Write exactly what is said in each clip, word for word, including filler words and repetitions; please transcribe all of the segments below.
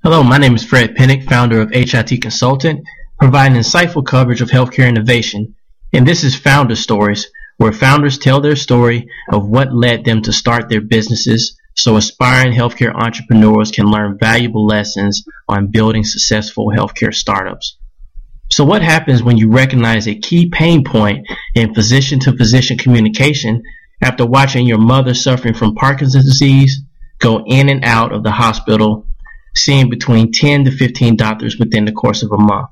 Hello, my name is Fred Pinnock, founder of H I T Consultant, providing insightful coverage of healthcare innovation. And this is Founder Stories, where founders tell their story of what led them to start their businesses so aspiring healthcare entrepreneurs can learn valuable lessons on building successful healthcare startups. So what happens when you recognize a key pain point in physician-to-physician communication after watching your mother suffering from Parkinson's disease go in and out of the hospital, seeing between ten to fifteen doctors within the course of a month?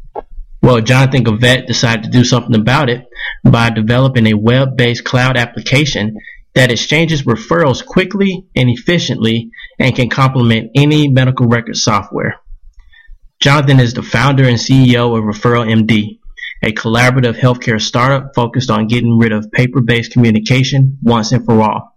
Well, Jonathan Govett decided to do something about it by developing a web-based cloud application that exchanges referrals quickly and efficiently and can complement any medical record software. Jonathan is the founder and C E O of Referral M D, a collaborative healthcare startup focused on getting rid of paper-based communication once and for all.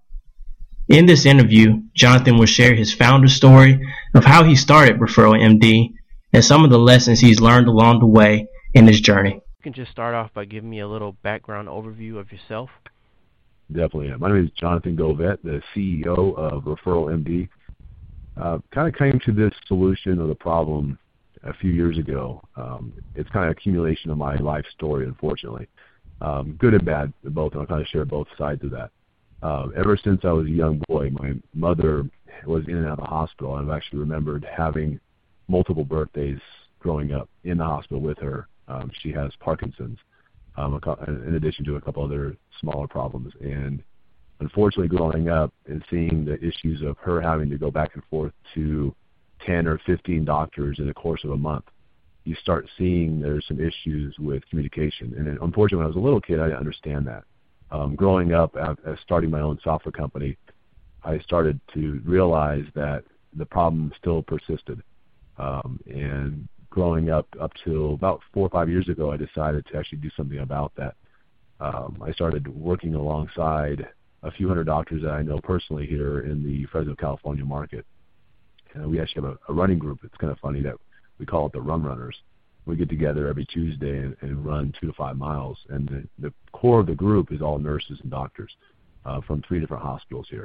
In this interview, Jonathan will share his founder story of how he started Referral M D and some of the lessons he's learned along the way in his journey. You can just start off by giving me a little background overview of yourself. Definitely. My name is Jonathan Govett, the C E O of Referral M D. Uh, kind of came to this solution of the problem a few years ago. Um, it's kind of accumulation of my life story, unfortunately. Um, good and bad, both, and I'll kind of share both sides of that. Uh, ever since I was a young boy, my mother was in and out of the hospital. I've actually remembered having multiple birthdays growing up in the hospital with her. Um, she has Parkinson's, um, in addition to a couple other smaller problems. And unfortunately, growing up and seeing the issues of her having to go back and forth to ten or fifteen doctors in the course of a month, you start seeing there's some issues with communication. And unfortunately, when I was a little kid, I didn't understand that. Um, growing up, as starting my own software company, I started to realize that the problem still persisted. Um, and growing up up till about four or five years ago, I decided to actually do something about that. Um, I started working alongside a few hundred doctors that I know personally here in the Fresno, California market. And we actually have a, a running group. It's kind of funny that we call it the Run Runners. We get together every Tuesday and, and run two to five miles. And the, the core of the group is all nurses and doctors uh, from three different hospitals here.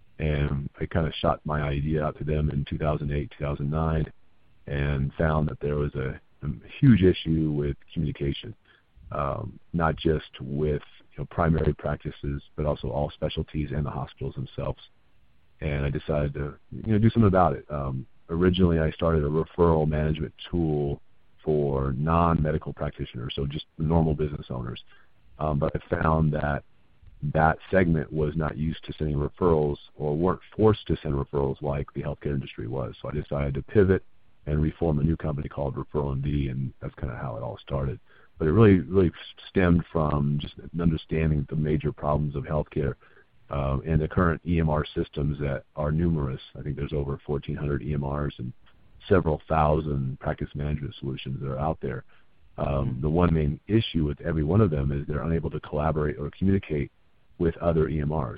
And I kind of shot my idea out to them in two thousand eight, two thousand nine, and found that there was a, a huge issue with communication, um, not just with you know, primary practices, but also all specialties and the hospitals themselves. And I decided to you know do something about it. Um, originally, I started a referral management tool for non-medical practitioners, so just normal business owners. Um, but I found that that segment was not used to sending referrals or weren't forced to send referrals like the healthcare industry was. So I decided to pivot and reform a new company called Referral M D, and that's kind of how it all started. But it really, really stemmed from just understanding the major problems of healthcare uh, and the current E M R systems that are numerous. I think there's over fourteen hundred E M Rs and several thousand practice management solutions that are out there. Um, the one main issue with every one of them is they're unable to collaborate or communicate with other E M Rs.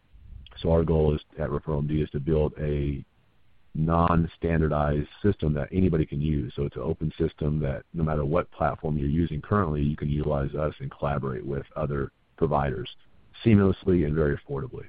So our goal is at Referral M D is to build a non-standardized system that anybody can use. So it's an open system that no matter what platform you're using currently, you can utilize us and collaborate with other providers seamlessly and very affordably.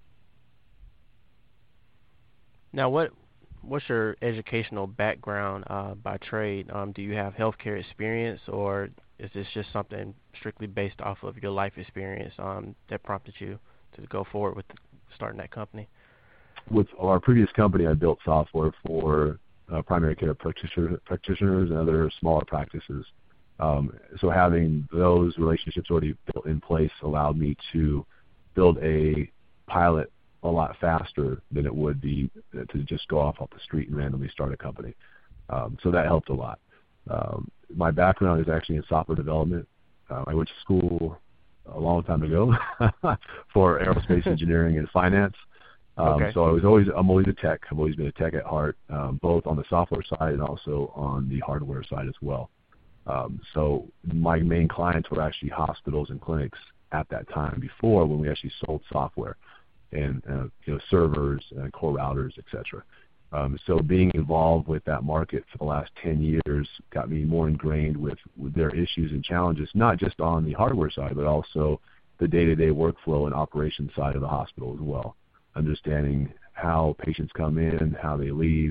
Now, what what's your educational background uh, by trade? Um, do you have healthcare experience, or is this just something strictly based off of your life experience um, that prompted you to go forward with starting that company? With our previous company, I built software for uh, primary care practitioner, practitioners and other smaller practices. Um, so having those relationships already built in place allowed me to build a pilot a lot faster than it would be to just go off off the street and randomly start a company. Um, so that helped a lot. Um, my background is actually in software development. Uh, I went to school a long time ago for aerospace engineering and finance. Um, okay. So I was always, I'm always a tech. I've always been a tech at heart, um, both on the software side and also on the hardware side as well. Um, so my main clients were actually hospitals and clinics at that time before when we actually sold software and uh, you know servers and core routers, et cetera. Um, so being involved with that market for the last ten years got me more ingrained with, with their issues and challenges, not just on the hardware side, but also the day-to-day workflow and operations side of the hospital as well. Understanding how patients come in, how they leave,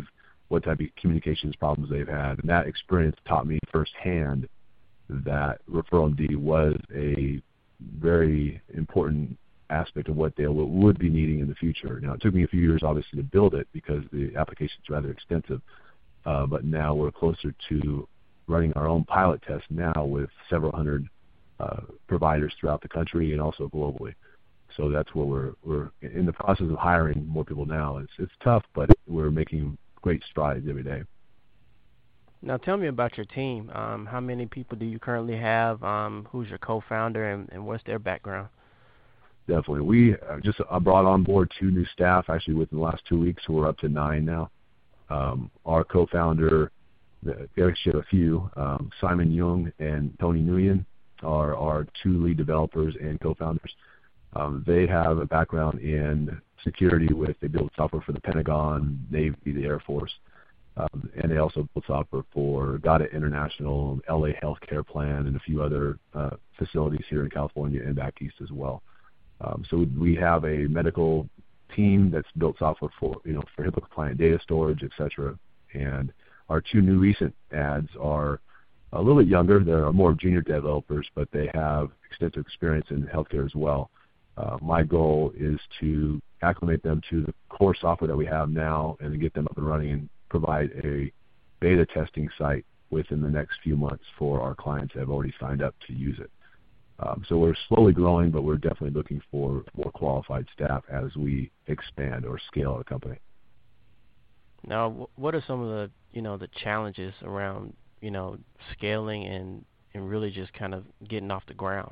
what type of communications problems they've had. And that experience taught me firsthand that Referral M D was a very important aspect of what they would be needing in the future. Now, it took me a few years, obviously, to build it because the application is rather extensive, uh, but now we're closer to running our own pilot test now with several hundred uh, providers throughout the country and also globally. So that's where we're we're in the process of hiring more people now. It's it's tough, but we're making great strides every day. Now, tell me about your team. Um, how many people do you currently have? Um, who's your co-founder, and, and what's their background? Definitely. We just uh, brought on board two new staff actually within the last two weeks, so we're up to nine now. Um, our co-founder, we actually have a few, um, Simon Jung and Tony Nguyen are our two lead developers and co-founders. Um, they have a background in security with, they build software for the Pentagon, Navy, the Air Force, um, and they also build software for Gada International, L A Healthcare Plan, and a few other uh, facilities here in California and back east as well. Um, so we have a medical team that's built software for, you know, for HIPAA compliant data storage, et cetera. And our two new recent ads are a little bit younger. They're more junior developers, but they have extensive experience in healthcare as well. Uh, my goal is to acclimate them to the core software that we have now and then get them up and running and provide a beta testing site within the next few months for our clients that have already signed up to use it. Um, so we're slowly growing, but we're definitely looking for more qualified staff as we expand or scale our company. Now, what are some of the, you know, the challenges around, you know, scaling and, and really just kind of getting off the ground?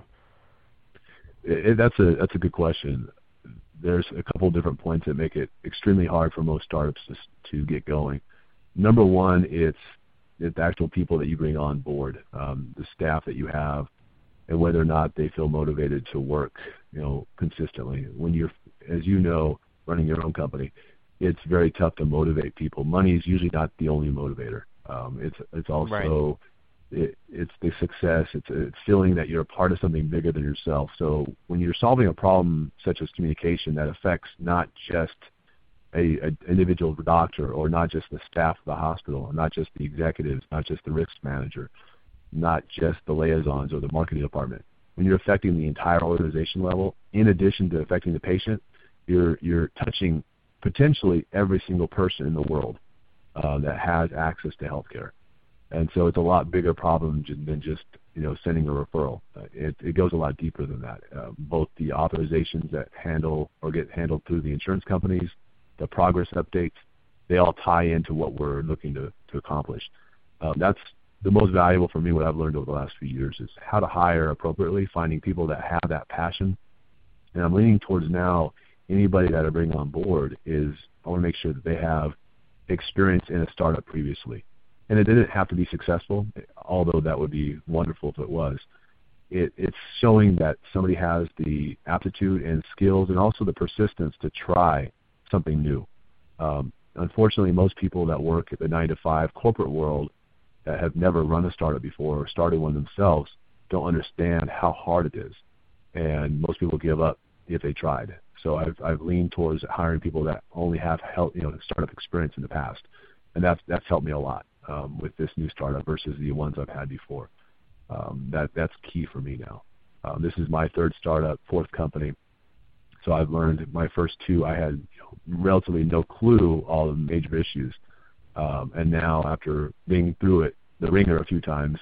It, it, that's a that's a good question. There's a couple of different points that make it extremely hard for most startups to, to get going. Number one, it's, it's the actual people that you bring on board, um, the staff that you have, and whether or not they feel motivated to work, you know, consistently. When you're, as you know, running your own company, it's very tough to motivate people. Money is usually not the only motivator. Um, it's it's also right. it, it's the success. It's a feeling that you're a part of something bigger than yourself. So when you're solving a problem such as communication that affects not just a, a individual doctor or not just the staff of the hospital, or not just the executives, not just the risk manager, not just the liaisons or the marketing department. When you're affecting the entire organization level, in addition to affecting the patient, you're you're touching potentially every single person in the world uh, that has access to healthcare. And so it's a lot bigger problem than just, you know, sending a referral. Uh, it, it goes a lot deeper than that. Uh, both the authorizations that handle or get handled through the insurance companies, the progress updates, they all tie into what we're looking to, to accomplish. Um, that's the most valuable for me. What I've learned over the last few years is how to hire appropriately, finding people that have that passion. And I'm leaning towards now anybody that I bring on board is I want to make sure that they have experience in a startup previously. And it didn't have to be successful, although that would be wonderful if it was. It, it's showing that somebody has the aptitude and skills and also the persistence to try something new. Um, unfortunately, most people that work at the nine to five corporate world that have never run a startup before or started one themselves don't understand how hard it is. And most people give up if they tried. So I've I've leaned towards hiring people that only have help, you know, startup experience in the past, and that's that's helped me a lot um, with this new startup versus the ones I've had before. Um, that that's key for me now. Um, this is my third startup, fourth company. So I've learned my first two, I had you know, relatively no clue all the major issues, um, and now after being through it, the ringer a few times,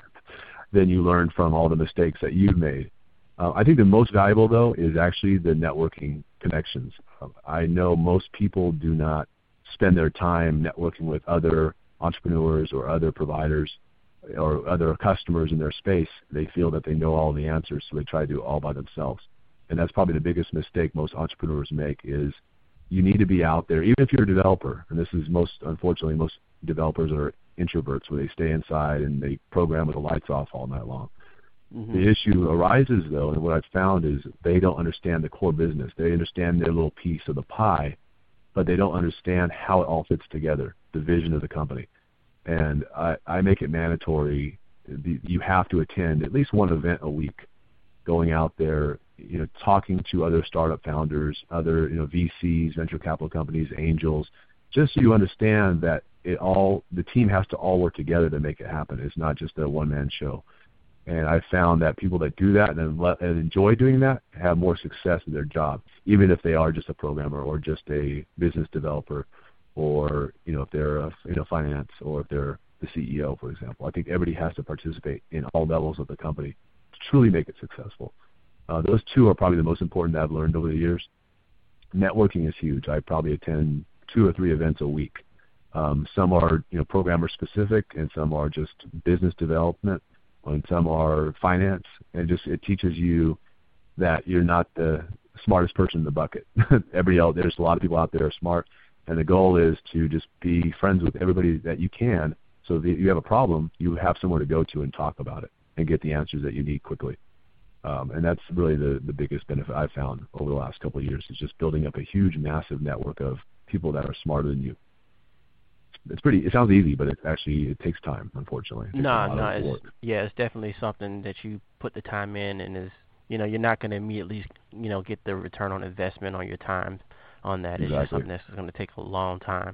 then you learn from all the mistakes that you've made. Uh, I think the most valuable, though, is actually the networking connections. Uh, I know most people do not spend their time networking with other entrepreneurs or other providers or other customers in their space. They feel that they know all the answers, so they try to do it all by themselves. And that's probably the biggest mistake most entrepreneurs make is you need to be out there, even if you're a developer. And this is most, unfortunately, most developers are introverts where they stay inside and they program with the lights off all night long. Mm-hmm. The issue arises, though, and what I've found is they don't understand the core business. They understand their little piece of the pie, but they don't understand how it all fits together, the vision of the company. And I, I make it mandatory. You have to attend at least one event a week, going out there, you know, talking to other startup founders, other, you know, V Cs, venture capital companies, angels, just so you understand that it all the team has to all work together to make it happen. It's not just a one-man show. And I've found that people that do that and, let, and enjoy doing that have more success in their job, even if they are just a programmer or just a business developer, or you know if they're a, you know finance, or if they're the C E O, for example. I think everybody has to participate in all levels of the company to truly make it successful. Uh, those two are probably the most important that I've learned over the years. Networking is huge. I probably attend two or three events a week. Um, some are you know programmer specific, and some are just business development, and some are finance. And just it teaches you that you're not the smartest person in the bucket. Everybody else, there's a lot of people out there are smart, and the goal is to just be friends with everybody that you can. So if you have a problem, you have somewhere to go to and talk about it and get the answers that you need quickly. Um, and that's really the, the biggest benefit I've found over the last couple of years, is just building up a huge, massive network of people that are smarter than you. It's pretty. It sounds easy, but it actually it takes time. Unfortunately, it takes no, a lot no, of it's, work. yeah, it's definitely something that you put the time in, and is you know you're not going to immediately you know get the return on investment on your time on that. It's Exactly. just something that's going to take a long time.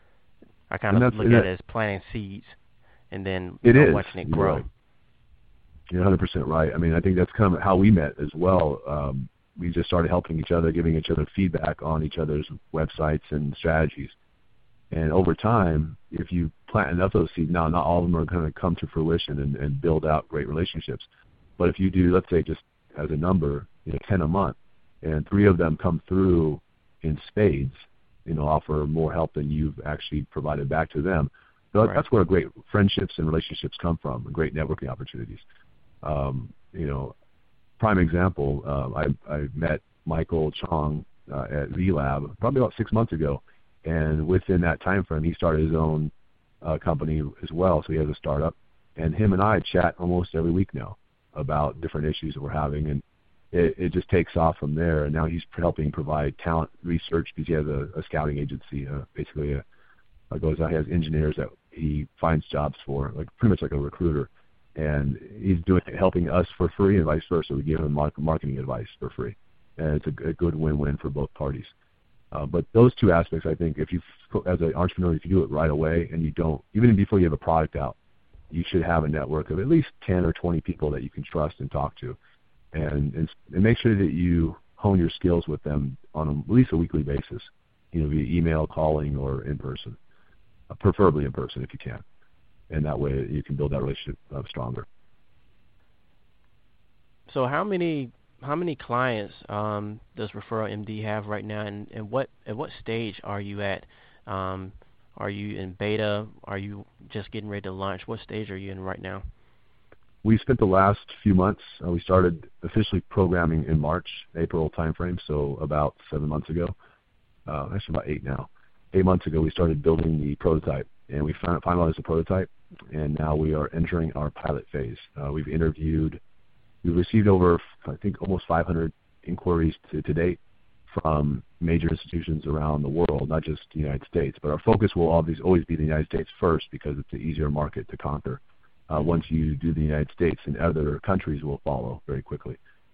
I kind of look at that, it as planting seeds, and then it you know, is. watching it You're grow. Right. You're one hundred percent right. I mean, I think that's kind of how we met as well. Um, we just started helping each other, giving each other feedback on each other's websites and strategies. And over time, if you plant enough of those seeds, now not all of them are going to come to fruition and, and build out great relationships. But if you do, let's say just as a number, you know, ten a month, and three of them come through in spades, you know, offer more help than you've actually provided back to them. So Right. That's where great friendships and relationships come from, and great networking opportunities. Um, you know, prime example, uh, I, I met Michael Chong uh, at V-Lab probably about six months ago. And within that time frame, he started his own uh, company as well. So he has a startup, and him and I chat almost every week now about different issues that we're having, and it, it just takes off from there. And now he's helping provide talent research because he has a, a scouting agency, uh, basically a, a goes out. He has engineers that he finds jobs for, like pretty much like a recruiter, and he's doing helping us for free and vice versa. We give him marketing advice for free, and it's a, a good win-win for both parties. Uh, but those two aspects, I think, if you, as an entrepreneur, if you do it right away and you don't, even before you have a product out, you should have a network of at least ten or twenty people that you can trust and talk to, and and, and make sure that you hone your skills with them on a, at least a weekly basis, you know, via email, calling, or in person, uh, preferably in person if you can, and that way you can build that relationship uh, stronger. So how many how many clients um, does Referral M D have right now, and, and what at what stage are you at? Um, are you in beta? Are you just getting ready to launch? What stage are you in right now? We spent the last few months, uh, we started officially programming in March, April timeframe, so about seven months ago. Uh, actually about eight now. Eight months ago we started building the prototype, and we fin- finalized the prototype, and now we are entering our pilot phase. Uh, we've interviewed We've received over, I think, almost five hundred inquiries to, to date from major institutions around the world, not just the United States. But our focus will always, always be the United States first, because it's an easier market to conquer. Uh, once you do the United States, and other countries will follow very quickly.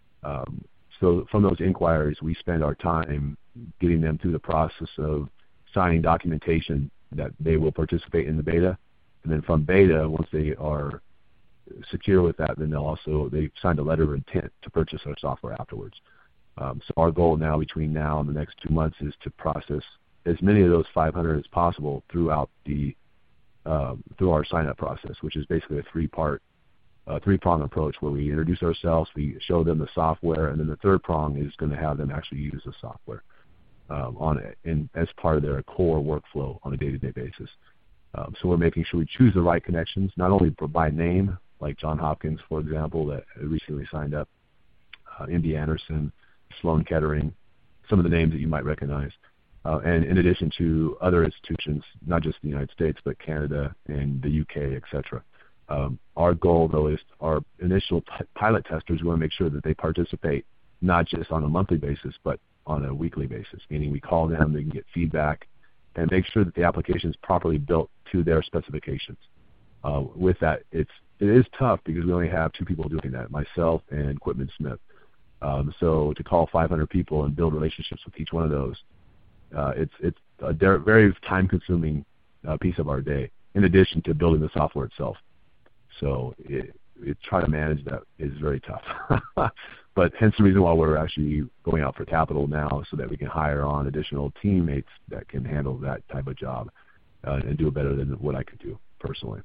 Um, so from those inquiries, we spend our time getting them through the process of signing documentation that they will participate in the beta. And then from beta, once they are secure with that, then they'll also, they've signed a letter of intent to purchase our software afterwards. Um, so our goal now, between now and the next two months, is to process as many of those five hundred as possible throughout the um, through our sign-up process, which is basically a three-part, uh, three-prong approach, where we introduce ourselves, we show them the software, and then the third prong is going to have them actually use the software um, on it, and as part of their core workflow on a day-to-day basis. Um, so we're making sure we choose the right connections, not only by name, like John Hopkins, for example, that recently signed up, uh, M D Anderson, Sloan Kettering, some of the names that you might recognize, uh, and in addition to other institutions, not just the United States, but Canada and the U K, et cetera. Um, our goal, though, is our initial p- pilot testers, we want to make sure that they participate not just on a monthly basis, but on a weekly basis, meaning we call them, they can get feedback, and make sure that the application is properly built to their specifications. Uh, with that, it's it is tough because we only have two people doing that, myself and Quitman Smith. Um, so to call five hundred people and build relationships with each one of those, uh, it's it's a very time-consuming uh, piece of our day, in addition to building the software itself. So it, it trying to manage that is very tough. But hence the reason why we're actually going out for capital now, so that we can hire on additional teammates that can handle that type of job uh, and do it better than what I could do personally.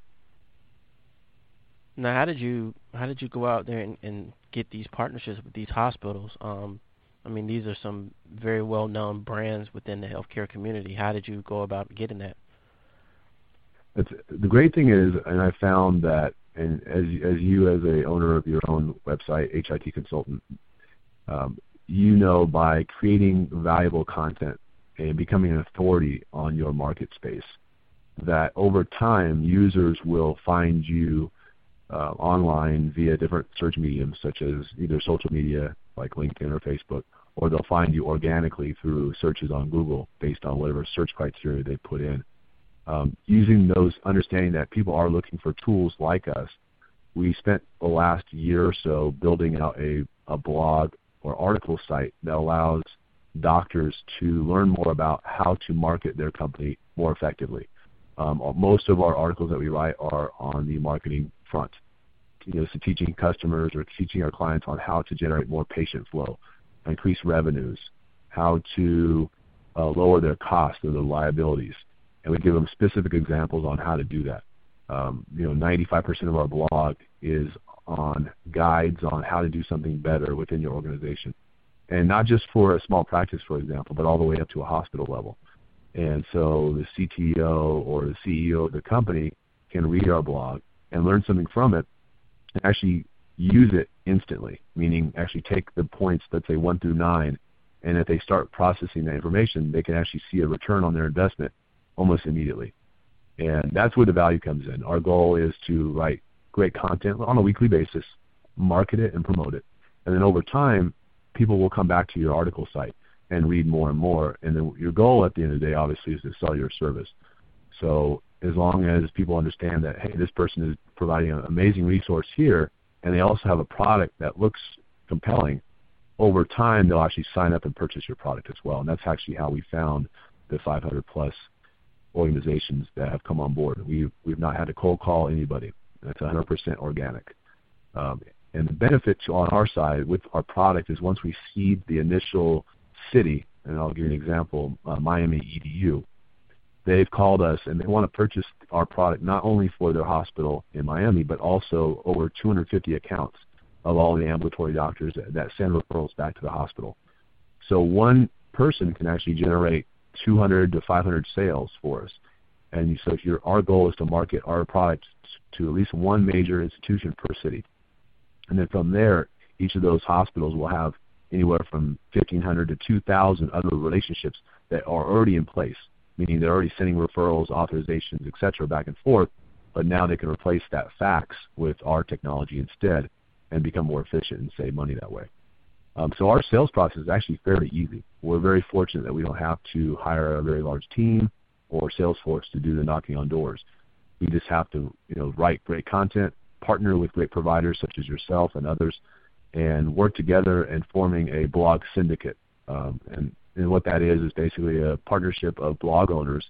Now, how did you how did you go out there and, and get these partnerships with these hospitals? Um, I mean, these are some very well-known brands within the healthcare community. How did you go about getting that? It's, the great thing is, and I found that, and as as you as a owner of your own website, H I T Consultant, um, you know, by creating valuable content and becoming an authority on your market space, that over time users will find you uh, online via different search mediums, such as either social media like LinkedIn or Facebook, or they'll find you organically through searches on Google based on whatever search criteria they put in. Um, using those, understanding that people are looking for tools like us, we spent the last year or so building out a, a blog or article site that allows doctors to learn more about how to market their company more effectively. Um, most of our articles that we write are on the marketing front, you know, so teaching customers or teaching our clients on how to generate more patient flow, increase revenues, how to uh, lower their costs or their liabilities. And we give them specific examples on how to do that. Um, you know, ninety-five percent of our blog is on guides on how to do something better within your organization. And not just for a small practice, for example, but all the way up to a hospital level. And so the C T O or the C E O of the company can read our blog and learn something from it and actually use it instantly, meaning actually take the points, let's say one through nine, and if they start processing that information, they can actually see a return on their investment almost immediately. And that's where the value comes in. Our goal is to write great content on a weekly basis, market it and promote it. And then over time, people will come back to your article site and read more and more. And then your goal at the end of the day, obviously, is to sell your service. So as long as people understand that, hey, this person is providing an amazing resource here, and they also have a product that looks compelling, over time they'll actually sign up and purchase your product as well. And that's actually how we found the five hundred plus organizations that have come on board. We've, we've not had to cold call anybody. That's one hundred percent organic. Um, and the benefit to, on our side with our product is once we seed the initial city, and I'll give you an example, uh, Miami E D U, they've called us and they want to purchase our product not only for their hospital in Miami, but also over two hundred fifty accounts of all the ambulatory doctors that, that send referrals back to the hospital. So one person can actually generate two hundred to five hundred sales for us. And so if you're, our goal is to market our product to at least one major institution per city. And then from there, each of those hospitals will have anywhere from fifteen hundred to two thousand other relationships that are already in place, meaning they're already sending referrals, authorizations, et cetera, back and forth, but now they can replace that fax with our technology instead and become more efficient and save money that way. Um, so our sales process is actually fairly easy. We're very fortunate that we don't have to hire a very large team or sales force to do the knocking on doors. We just have to, you know, write great content, partner with great providers such as yourself and others, and work together in forming a blog syndicate. Um, and, and what that is is basically a partnership of blog owners.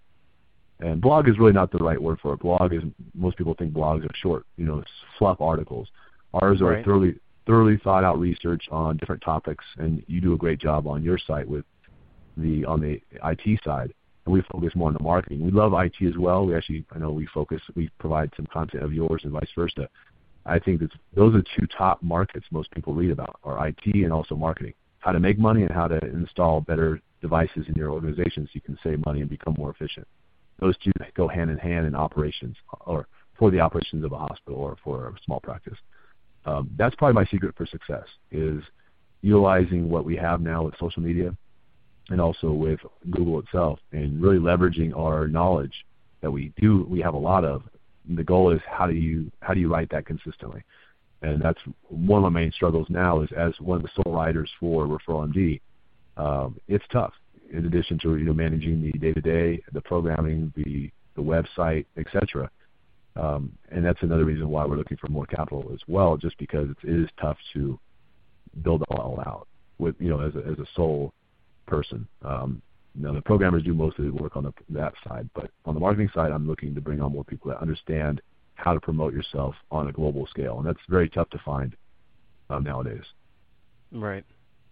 And blog is really not the right word for it. Blog is, most people think blogs are short, you know, fluff articles. Ours are right. thoroughly thoroughly thought out research on different topics, and you do a great job on your site with the on the I T side, and we focus more on the marketing. We love I T as well. We actually, I know we focus, we provide some content of yours and vice versa. I think that those are two top markets most people read about, are I T and also marketing. How to make money and how to install better devices in your organization so you can save money and become more efficient. Those two go hand in hand in operations, or for the operations of a hospital or for a small practice. Um, that's probably my secret for success, is utilizing what we have now with social media and also with Google itself, and really leveraging our knowledge that we do, we have a lot of. And the goal is how do you how do you write that consistently? And that's one of my main struggles now, is as one of the sole writers for Referral M D, um, it's tough. In addition to, you know, managing the day-to-day, the programming, the the website, et cetera. Um, and that's another reason why we're looking for more capital as well, just because it is tough to build it all out with, you know, as a, as a sole person. Um, Now, the programmers do most of the work on the, that side, but on the marketing side, I'm looking to bring on more people that understand how to promote yourself on a global scale, and that's very tough to find um, nowadays. Right.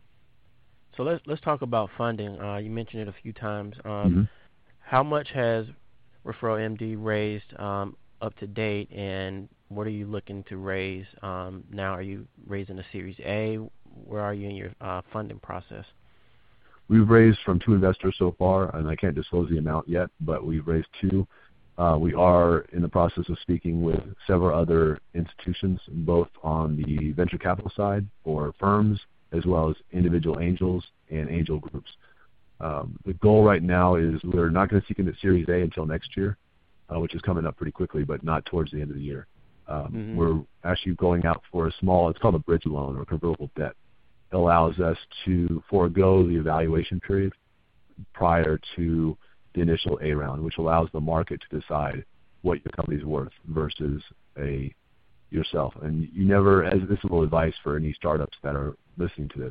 So let's let's talk about funding. Uh, you mentioned it a few times. Um, Mm-hmm. How much has Referral M D raised um, up to date, and what are you looking to raise um, now? Are you raising a Series A? Where are you in your uh, funding process? We've raised from two investors so far, and I can't disclose the amount yet, but we've raised two. Uh, we are in the process of speaking with several other institutions, both on the venture capital side or firms, as well as individual angels and angel groups. Um, the goal right now is we're not going to seek into Series A until next year, uh, which is coming up pretty quickly, but not towards the end of the year. Um, mm-hmm. We're actually going out for a small, it's called a bridge loan or convertible debt. It allows us to forego the evaluation period prior to the initial A round, which allows the market to decide what your company's worth versus a yourself. And you never, as this is a little advice for any startups that are listening to this,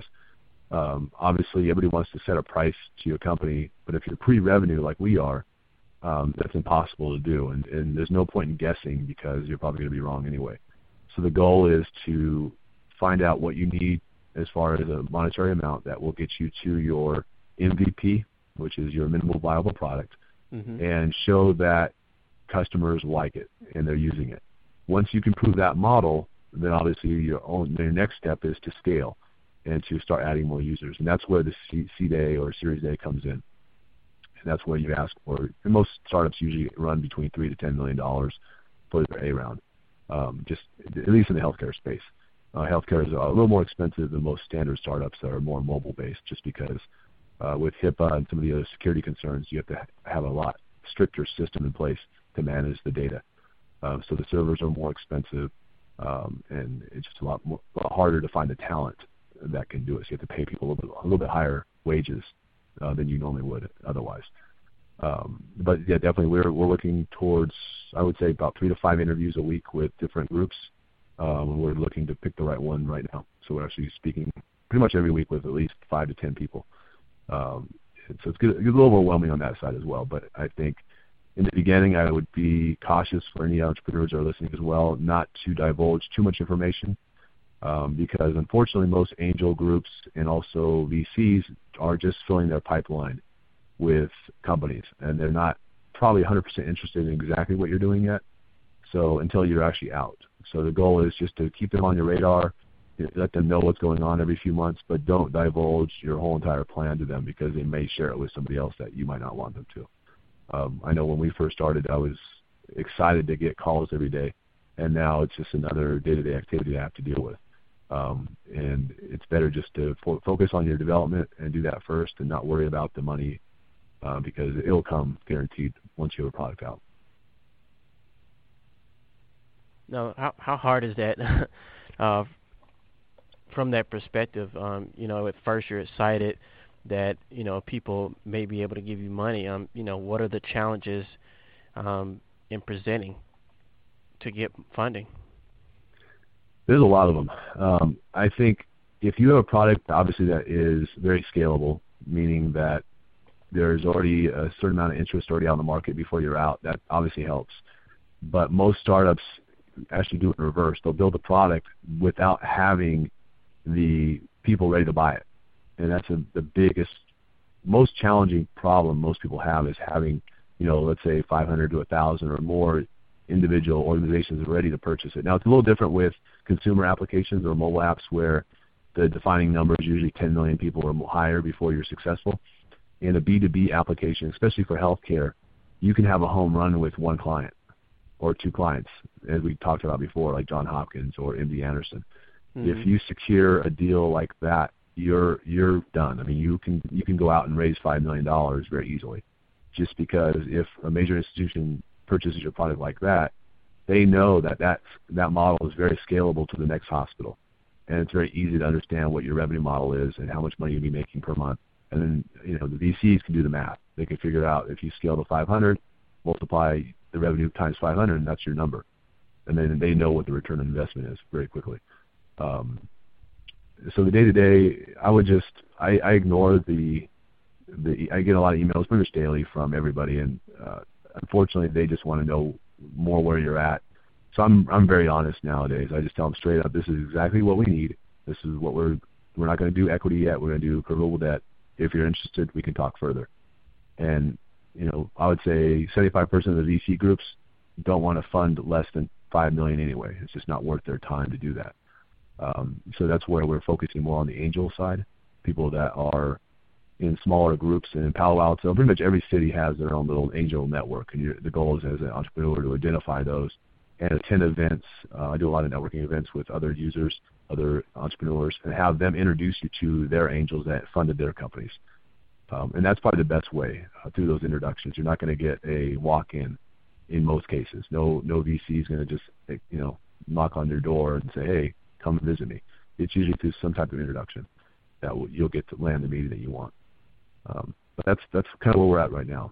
um, obviously everybody wants to set a price to your company, but if you're pre-revenue like we are, um, that's impossible to do. And, and there's no point in guessing because you're probably going to be wrong anyway. So the goal is to find out what you need as far as a monetary amount that will get you to your M V P, which is your minimum viable product, mm-hmm. and show that customers like it and they're using it. Once you can prove that model, then obviously your own your next step is to scale and to start adding more users. And that's where the seed A or Series A comes in. And that's where you ask for, and most startups usually run between three to ten million dollars for their A round, um, just at least in the healthcare space. Uh, healthcare is a little more expensive than most standard startups that are more mobile-based, just because uh, with HIPAA and some of the other security concerns, you have to have a lot stricter system in place to manage the data. Uh, so the servers are more expensive, um, and it's just a lot, more, a lot harder to find the talent that can do it. So you have to pay people a little bit, a little bit higher wages uh, than you normally would otherwise. Um, but yeah, definitely we're we're looking towards, I would say, about three to five interviews a week with different groups. Um, we're looking to pick the right one right now. So we're actually speaking pretty much every week with at least five to ten people. Um, so it's, good, it's a little overwhelming on that side as well. But I think in the beginning, I would be cautious for any entrepreneurs that are listening as well, not to divulge too much information, um, because unfortunately most angel groups and also V Cs are just filling their pipeline with companies, and they're not probably one hundred percent interested in exactly what you're doing yet. So until you're actually out. So the goal is just to keep them on your radar, let them know what's going on every few months, but don't divulge your whole entire plan to them because they may share it with somebody else that you might not want them to. Um, I know when we first started, I was excited to get calls every day, and now it's just another day-to-day activity I have to deal with. Um, and it's better just to fo- focus on your development and do that first and not worry about the money uh, because it'll come guaranteed once you have a product out. No, how how hard is that? uh, from that perspective, um, you know, at first you're excited that you know people may be able to give you money. Um, you know, what are the challenges um, in presenting to get funding? There's a lot of them. Um, I think if you have a product, obviously that is very scalable, meaning that there's already a certain amount of interest already out in the market before you're out. That obviously helps. But most startups actually do it in reverse. They'll build a product without having the people ready to buy it. And that's a, the biggest, most challenging problem most people have is having, you know, let's say five hundred to one thousand or more individual organizations ready to purchase it. Now, it's a little different with consumer applications or mobile apps where the defining number is usually ten million people or higher before you're successful. In a B two B application, especially for healthcare, you can have a home run with one client or two clients, as we talked about before, like Johns Hopkins or M D Anderson. Mm-hmm. If you secure a deal like that, you're you're done. I mean, you can you can go out and raise five million dollars very easily, just because if a major institution purchases your product like that, they know that that's, that model is very scalable to the next hospital, and it's very easy to understand what your revenue model is and how much money you'll be making per month. And then you know the V Cs can do the math. They can figure out if you scale to five hundred, multiply the revenue times five hundred, and that's your number. And then they know what the return on investment is very quickly. Um, so the day-to-day, I would just, I, I ignore the the, I get a lot of emails pretty much daily from everybody, and uh, unfortunately, they just want to know more where you're at. So I'm I'm very honest nowadays. I just tell them straight up, this is exactly what we need. This is what we're we're not going to do equity yet. We're going to do convertible debt. If you're interested, we can talk further. And you know, I would say seventy-five percent of the V C groups don't want to fund less than five million dollars anyway. It's just not worth their time to do that. Um, so that's where we're focusing more on the angel side, people that are in smaller groups. And in Palo Alto, pretty much every city has their own little angel network. And you're, the goal is as an entrepreneur to identify those and attend events. Uh, I do a lot of networking events with other users, other entrepreneurs, and have them introduce you to their angels that funded their companies. Um, and that's probably the best way uh, through those introductions. You're not going to get a walk-in in most cases. No, no V C is going to just, you know, knock on your door and say, "Hey, come and visit me." It's usually through some type of introduction that will, you'll get to land the meeting that you want. Um, but that's that's kind of where we're at right now.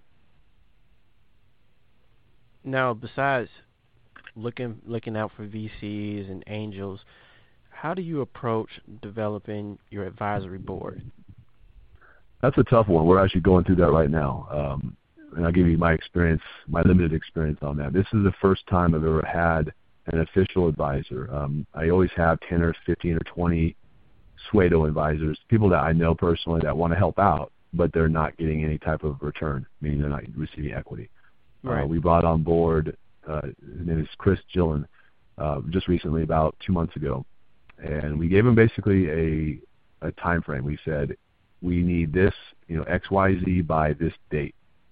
Now, besides looking looking out for V Cs and angels, how do you approach developing your advisory board? That's a tough one. We're actually going through that right now. Um, and I'll give you my experience, my limited experience on that. This is the first time I've ever had an official advisor. Um, I always have ten or fifteen or twenty pseudo advisors, people that I know personally that want to help out, but they're not getting any type of return, meaning they're not receiving equity. Right. Uh, we brought on board, uh, his name is Chris Gillen, uh, just recently, about two months ago. And we gave him basically a, a time frame. We said, we need this, you know, X Y Z by this date.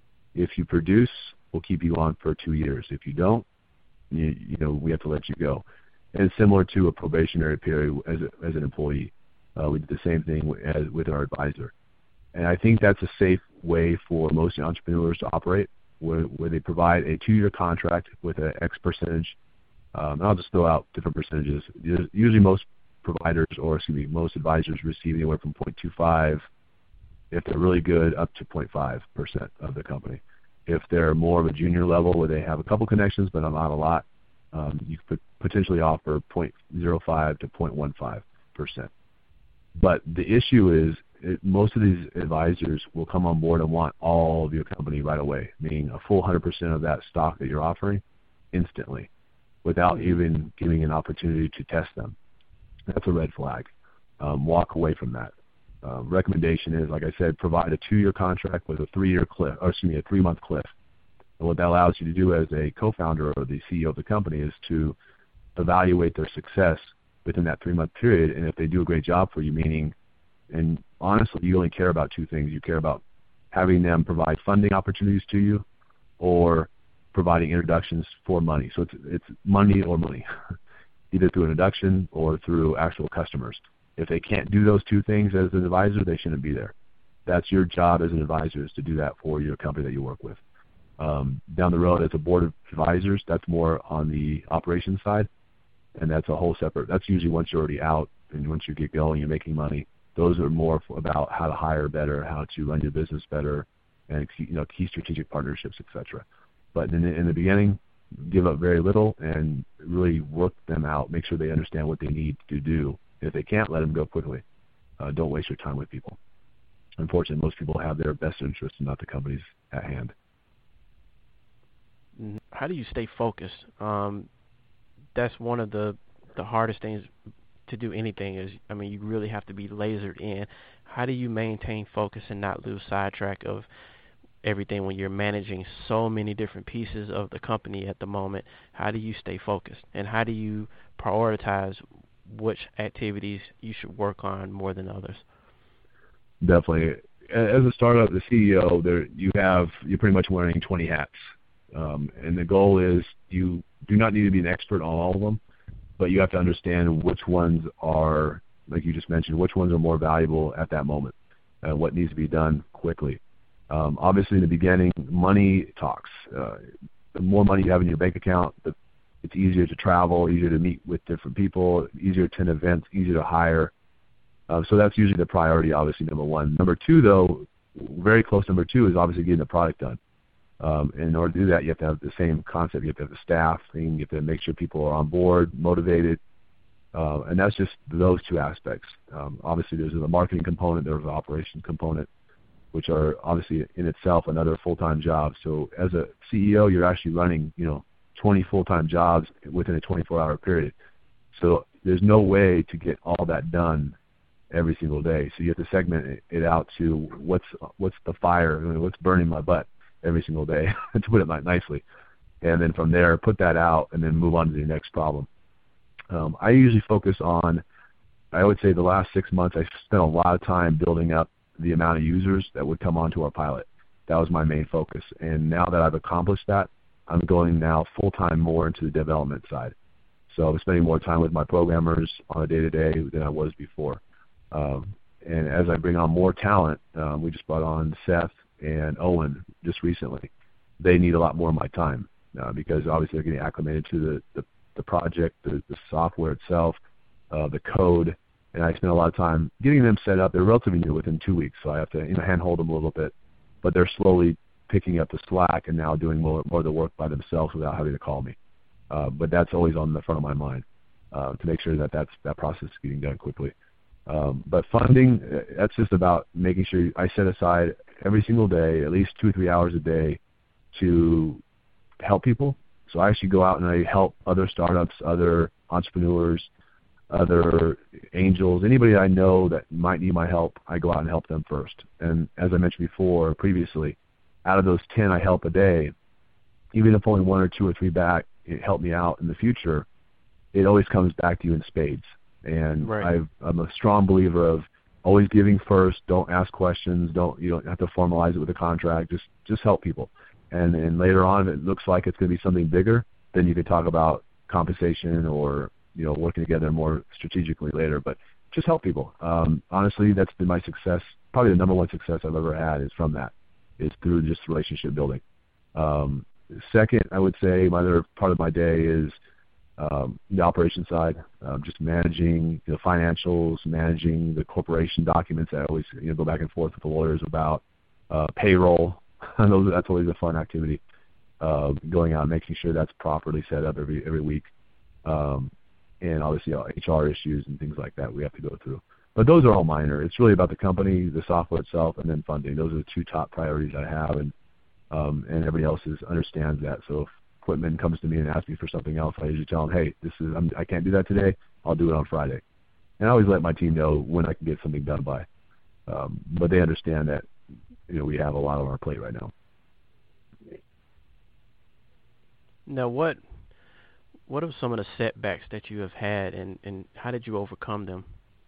If you produce, we'll keep you on for two years. If you don't, you, you know, we have to let you go. And similar to a probationary period as, a, as an employee, uh, we did the same thing with, as, with our advisor. And I think that's a safe way for most entrepreneurs to operate, where, where they provide a two-year contract with an X percentage. Um, and I'll just throw out different percentages. Usually most providers, or excuse me, most advisors receive anywhere from zero point two five, if they're really good, up to zero point five percent of the company. If they're more of a junior level where they have a couple connections but not a lot, um, you could potentially offer zero point zero five to zero point one five percent. But the issue is it, most of these advisors will come on board and want all of your company right away, meaning a full one hundred percent of that stock that you're offering instantly without even giving an opportunity to test them. That's a red flag. Um, walk away from that. Uh, recommendation is, like I said, provide a two-year contract with a three-year cliff, or excuse me, a three-month cliff. And what that allows you to do as a co-founder or the C E O of the company is to evaluate their success within that three-month period. And if they do a great job for you, meaning, and honestly, you only care about two things. You care about having them provide funding opportunities to you, or providing introductions for money. So it's it's money or money, either through introduction or through actual customers. If they can't do those two things as an advisor, they shouldn't be there. That's your job as an advisor, is to do that for your company that you work with. Um, down the road, as a board of advisors, that's more on the operations side, and that's a whole separate. That's usually once you're already out and once you get going, you're making money. Those are more about how to hire better, how to run your business better, and you know, key strategic partnerships, et cetera. But in the, in the beginning, give up very little and really work them out. Make sure they understand what they need to do. If they can't, let them go quickly. Uh, don't waste your time with people. Unfortunately, most people have their best interests and not the company's at hand. How do you stay focused? Um, that's one of the, the hardest things to do anything is, I mean, you really have to be lasered in. How do you maintain focus and not lose sidetrack of everything when you're managing so many different pieces of the company at the moment? How do you stay focused? And how do you prioritize which activities you should work on more than others? Definitely. As a startup, the C E O, there you have you're pretty much wearing twenty hats, um, and the goal is you do not need to be an expert on all of them, but you have to understand which ones are, like you just mentioned, which ones are more valuable at that moment, and what needs to be done quickly. Um, obviously, in the beginning, money talks. Uh, the more money you have in your bank account, the it's easier to travel, easier to meet with different people, easier to attend events, easier to hire. Uh, so that's usually the priority, obviously, number one. Number two, though, very close number two is obviously getting the product done. Um, and in order to do that, you have to have the same concept. You have to have the staff, and you have to make sure people are on board, motivated. Uh, and that's just those two aspects. Um, obviously, there's the marketing component, there's the operations component. which are obviously in itself another full-time job. So as a C E O, you're actually running, you know, twenty full-time jobs within a twenty-four hour period. So there's no way to get all that done every single day. So you have to segment it out to what's what's the fire, I mean, what's burning my butt every single day, to put it nicely. And then from there, put that out and then move on to the next problem. Um, I usually focus on, I would say the last six months, I spent a lot of time building up the amount of users that would come onto our pilot. That was my main focus. And now that I've accomplished that, I'm going now full-time more into the development side. So I'm spending more time with my programmers on a day-to-day than I was before. Um, and as I bring on more talent, um, we just brought on Seth and Owen just recently. They need a lot more of my time uh, because obviously they're getting acclimated to the, the, the project, the, the software itself, uh, the code, and I spend a lot of time getting them set up. They're relatively new within two weeks, so I have to you know, handhold them a little bit. But they're slowly picking up the slack and now doing more, more of the work by themselves without having to call me. Uh, but that's always on the front of my mind uh, to make sure that that's, that process is getting done quickly. Um, but funding, that's just about making sure I set aside every single day, at least two or three hours a day to help people. So I actually go out and I help other startups, other entrepreneurs, other angels, anybody I know that might need my help, I go out and help them first. And as I mentioned before, previously, out of those ten I help a day, even if only one or two or three back help me out in the future, it always comes back to you in spades. And right. I've, I'm a strong believer of always giving first. Don't ask questions. Don't you don't have to formalize it with a contract. Just just help people. And and later on, if it looks like it's going to be something bigger, then you can talk about compensation or you know working together more strategically later. But just help people. Um, honestly, that's been my success. Probably the number one success I've ever had is from that. Is through just relationship building. Um, second, I would say my other part of my day is Um, the operation side, um, just managing the financials, managing the corporation documents that I always you know, go back and forth with the lawyers about, uh, payroll. I know that's always a fun activity, uh, going out and making sure that's properly set up every every week, um, and obviously uh, H R issues and things like that we have to go through. But those are all minor. It's really about the company, the software itself, and then funding. Those are the two top priorities I have, and um, and everybody else is, understands that. So if equipment comes to me and asks me for something else, I usually tell them, hey, this is I'm, I can't do that today. I'll do it on Friday. And I always let my team know when I can get something done by. Um, but they understand that you know we have a lot on our plate right now. Now, what what are some of the setbacks that you have had, and, and how did you overcome them?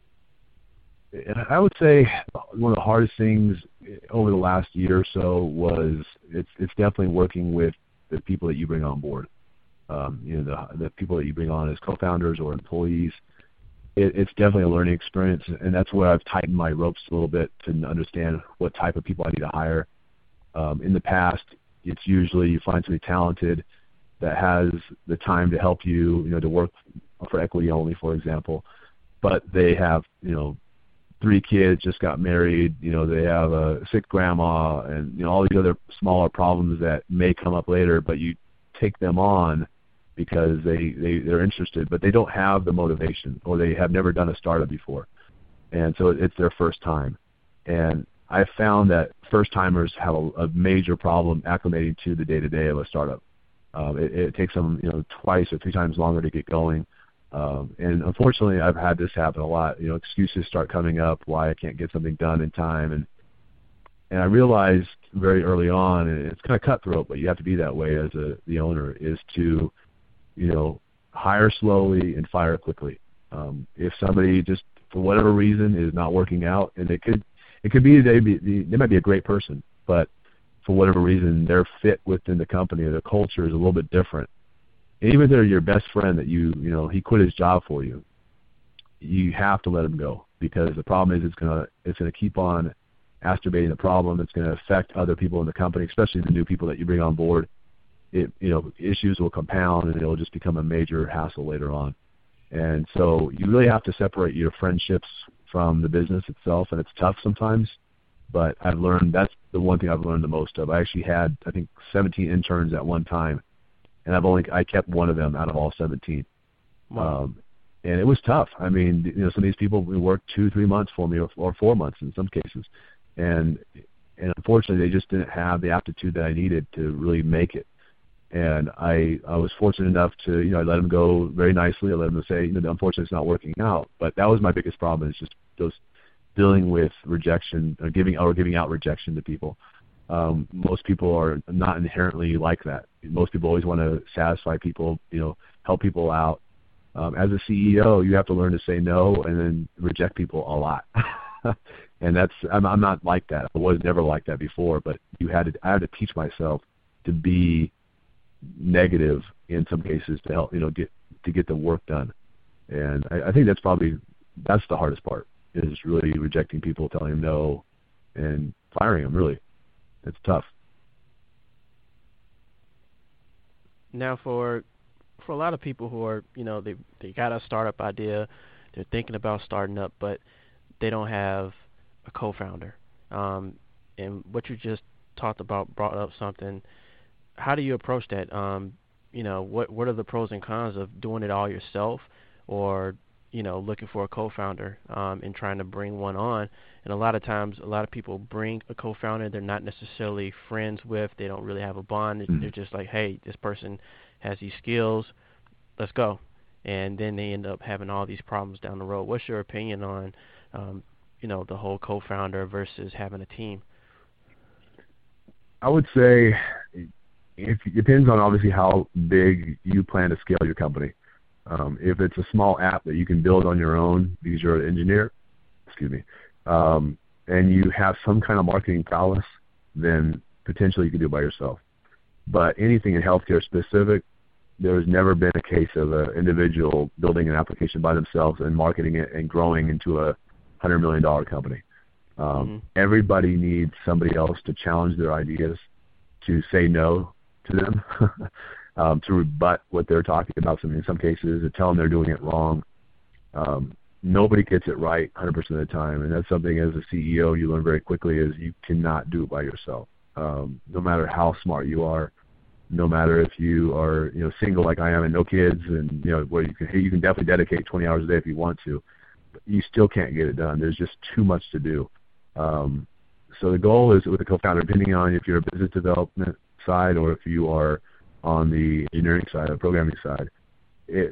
And I would say one of the hardest things over the last year or so was it's it's definitely working with the people that you bring on board. Um, you know, the the people that you bring on as co-founders or employees. It, it's definitely a learning experience, and that's where I've tightened my ropes a little bit to understand what type of people I need to hire. Um, in the past, it's usually you find somebody talented that has the time to help you, you know, to work for equity only, for example, but they have, you know, three kids, just got married, you know, they have a sick grandma and, you know, all these other smaller problems that may come up later, but you take them on because they, they, they're interested, but they don't have the motivation or they have never done a startup before. And so it's their first time. And I've found that first-timers have a, a major problem acclimating to the day-to-day of a startup. Um, it, it takes them, you know, twice or three times longer to get going. Um, and unfortunately, I've had this happen a lot. You know, excuses start coming up why I can't get something done in time. And and I realized very early on, and it's kind of cutthroat, but you have to be that way as a the owner, is to, you know, hire slowly and fire quickly. Um, if somebody just for whatever reason is not working out, and it could it could be they be they might be a great person, but for whatever reason their fit within the company or their culture is a little bit different. And even if they're your best friend that you you know he quit his job for you, you have to let him go, because the problem is it's gonna it's gonna keep on exacerbating the problem. It's going to affect other people in the company, especially the new people that you bring on board. It, you know, issues will compound and it'll just become a major hassle later on. And so you really have to separate your friendships from the business itself, and it's tough sometimes. But I've learned that's the one thing I've learned the most of. I actually had I think seventeen interns at one time, and I've only I kept one of them out of all seventeen. Wow. Um, and it was tough. I mean, you know, some of these people worked two, three months for me, or, or four months in some cases. And and unfortunately, they just didn't have the aptitude that I needed to really make it. And I, I was fortunate enough to, you know, I let them go very nicely. I let them say, you know, unfortunately, it's not working out. But that was my biggest problem, is just those dealing with rejection, or giving or giving out rejection to people. Um, most people are not inherently like that. Most people always want to satisfy people, you know, help people out. Um, as a C E O, you have to learn to say no and then reject people a lot. And that's I'm, I'm not like that. I was never like that before. But you had to I had to teach myself to be negative in some cases to help, you know, get to get the work done. And I, I think that's probably that's the hardest part, is really rejecting people, telling them no, and firing them. Really, it's tough. Now, for for a lot of people who are, you know, they they got a startup idea, they're thinking about starting up, but they don't have a co-founder. Um, and what you just talked about brought up something. How do you approach that? Um, you know, what what are the pros and cons of doing it all yourself, or, you know, looking for a co-founder um, and trying to bring one on? And a lot of times, a lot of people bring a co-founder they're not necessarily friends with. They don't really have a bond. Mm-hmm. They're just like, hey, this person has these skills, let's go. And then they end up having all these problems down the road. What's your opinion on, um, you know, the whole co-founder versus having a team? I would say it depends on obviously how big you plan to scale your company. Um, if it's a small app that you can build on your own because you're an engineer, excuse me, um, and you have some kind of marketing prowess, then potentially you can do it by yourself. But anything in healthcare specific, there has never been a case of an individual building an application by themselves and marketing it and growing into a one hundred million dollars company. Um, mm-hmm. Everybody needs somebody else to challenge their ideas, to say no to them, um, to rebut what they're talking about in some cases, to tell them they're doing it wrong. Um, nobody gets it right one hundred percent of the time, and that's something as a C E O you learn very quickly, is you cannot do it by yourself. Um, no matter how smart you are, no matter if you are, you know, single like I am and no kids, and, you know, where you can you can definitely dedicate twenty hours a day if you want to, but you still can't get it done. There's just too much to do. Um, so the goal is with a co-founder, depending on if you're a business development side or if you are on the engineering side or programming side. It,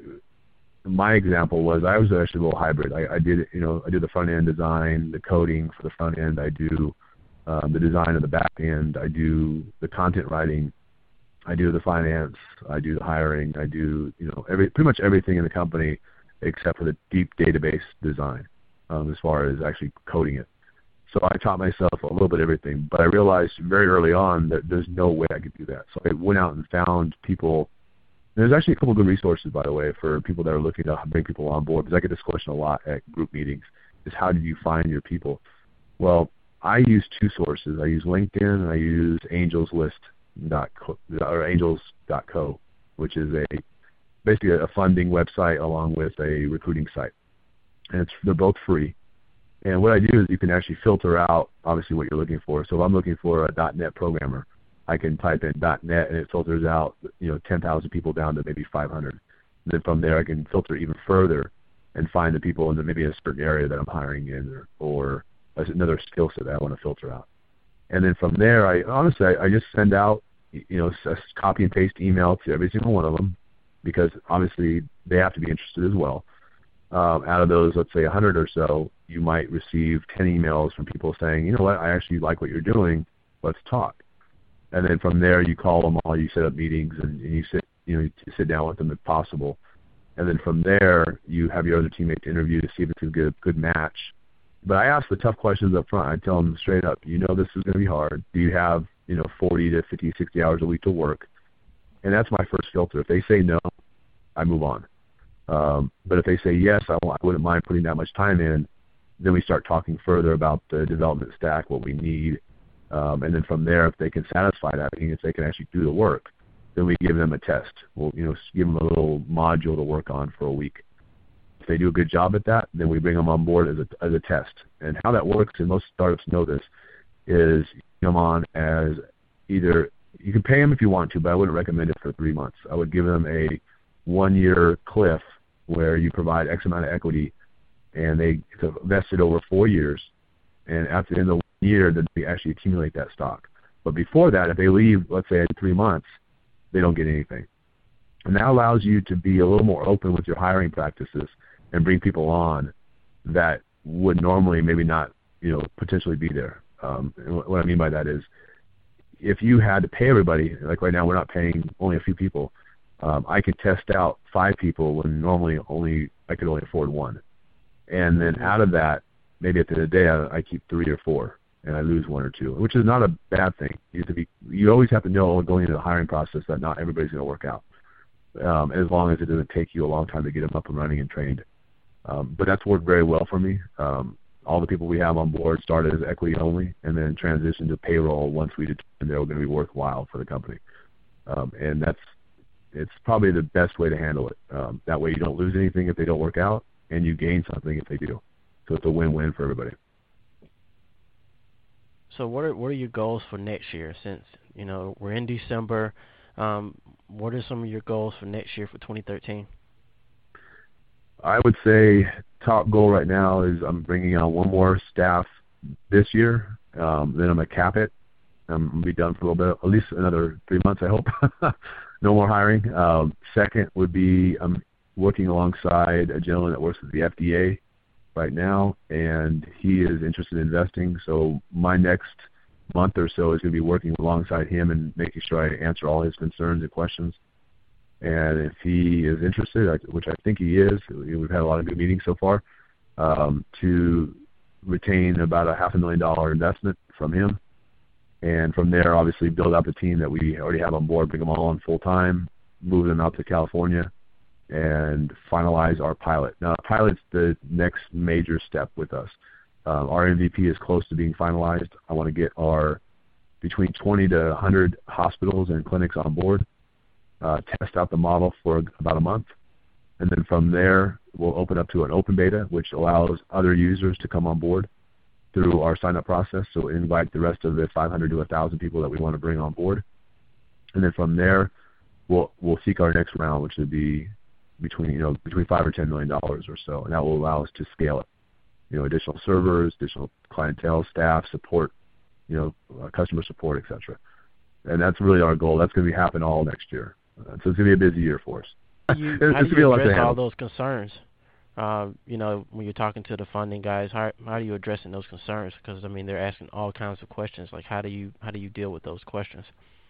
my example was I was actually a little hybrid. I, I did, you know, I did the front end design, the coding for the front end. I do um, the design of the back end. I do the content writing. I do the finance. I do the hiring. I do, you know, every pretty much everything in the company except for the deep database design, um, as far as actually coding it. So I taught myself a little bit of everything, but I realized very early on that there's no way I could do that. So I went out and found people. There's actually a couple of good resources, by the way, for people that are looking to bring people on board, because I get this question a lot at group meetings, is how do you find your people? Well, I use two sources. I use LinkedIn and I use angels list dot co, or angels dot co, which is a basically a funding website along with a recruiting site. And it's, they're both free. And what I do is you can actually filter out, obviously, what you're looking for. So if I'm looking for a dot net programmer, I can type in dot net, and it filters out, you know, ten thousand people down to maybe five hundred. And then from there, I can filter even further and find the people in the, maybe in a certain area that I'm hiring in, or, or another skill set that I want to filter out. And then from there, I honestly, I, I just send out, you know, a copy and paste email to every single one of them, because obviously they have to be interested as well. Um, out of those, let's say one hundred or so, you might receive ten emails from people saying, you know what, I actually like what you're doing, let's talk. And then from there, you call them all, you set up meetings, and, and you sit, you know, you sit down with them if possible. And then from there, you have your other teammates interview to see if it's a good, good match. But I ask the tough questions up front. I tell them straight up, you know this is going to be hard. Do you have, you know, forty to fifty, sixty hours a week to work? And that's my first filter. If they say no, I move on. Um, but if they say yes, I, I wouldn't mind putting that much time in, then we start talking further about the development stack, what we need. Um, and then from there, if they can satisfy that, meaning if they can actually do the work, then we give them a test. We'll, you know, give them a little module to work on for a week. If they do a good job at that, then we bring them on board as a, as a test. And how that works, and most startups know this, is you bring them on as either, you can pay them if you want to, but I wouldn't recommend it for three months. I would give them a one-year cliff where you provide X amount of equity, and they it's vested over four years. And after the end of the year, then they actually accumulate that stock. But before that, if they leave, let's say, in three months, they don't get anything. And that allows you to be a little more open with your hiring practices and bring people on that would normally maybe not, you know, potentially be there. Um, and what I mean by that is, if you had to pay everybody, like right now we're not paying only a few people, um, I could test out five people when normally only I could only afford one. And then out of that, maybe at the end of the day, I, I keep three or four, and I lose one or two, which is not a bad thing. You have to be, you always have to know going into the hiring process that not everybody's going to work out, um, as long as it doesn't take you a long time to get them up and running and trained. Um, but that's worked very well for me. Um, all the people we have on board started as equity only and then transitioned to payroll once we determined they were going to be worthwhile for the company. Um, and that's it's probably the best way to handle it. Um, that way you don't lose anything if they don't work out, and you gain something if they do. So it's a win-win for everybody. So what are what are your goals for next year? Since, you know, we're in December, um, what are some of your goals for next year for twenty thirteen? I would say top goal right now is I'm bringing on one more staff this year. Um, then I'm going to cap it. I'm going to be done for a little bit, at least another three months, I hope. No more hiring. Um, second would be I'm working alongside a gentleman that works with the F D A right now, and he is interested in investing. So my next month or so is going to be working alongside him and making sure I answer all his concerns and questions. And if he is interested, which I think he is, we've had a lot of good meetings so far, um, to retain about a half a million dollar investment from him. And from there, obviously, build out the team that we already have on board, bring them all on full time, move them out to California, and finalize our pilot. Now, pilot's the next major step with us. Um, our M V P is close to being finalized. I want to get our between twenty to one hundred hospitals and clinics on board. Uh, test out the model for about a month, and then from there we'll open up to an open beta, which allows other users to come on board through our sign-up process. So invite the rest of the five hundred to one thousand people that we want to bring on board, and then from there we'll we'll seek our next round, which would be between you know between five or ten million dollars or so, and that will allow us to scale it. You know, additional servers, additional clientele, staff, support, you know, uh, customer support, et cetera. And that's really our goal. That's going to be happening all next year. Uh, so it's going to be a busy year for us. How do you, how do you address all those concerns? Uh, you know, when you're talking to the funding guys, how how are you addressing those concerns? Because I mean, they're asking all kinds of questions. Like, how do you how do you deal with those questions?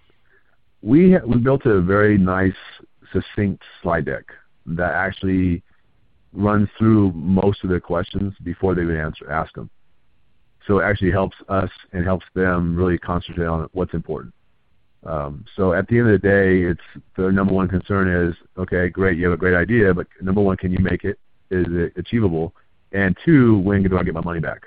We we built a very nice, succinct slide deck that actually runs through most of their questions before they even answer ask them. So it actually helps us and helps them really concentrate on what's important. Um, so at the end of the day, it's their number one concern is, okay, great, you have a great idea, but number one, can you make it? Is it achievable? And two, when do I get my money back?